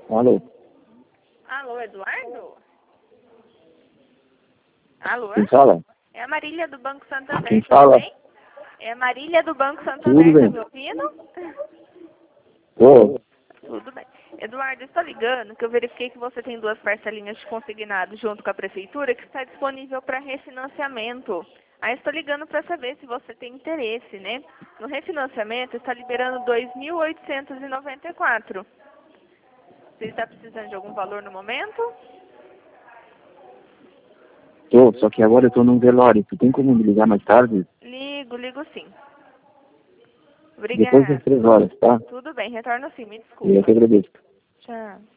Alô? Alô, Eduardo? Alô? Quem fala? É a Marília do Banco Santander, Quem tudo fala? bem? É a Marília do Banco Tudo Santander, tá bem. me ouvindo? Ô, Tudo bem. Eduardo, estou ligando que eu verifiquei que você tem 2 parcelinhas de consignado junto com a prefeitura que está disponível para refinanciamento. Aí estou ligando para saber se você tem interesse, né? No refinanciamento está liberando 2.894. Você está precisando de algum valor no momento? tô, só que agora eu tô num velório. Tu tem como me ligar mais tarde? Ligo sim. Depois das Obrigada. 3 horas, tá? Tudo bem, retorno sim, me E eu desculpa. te agradeço. Tchau.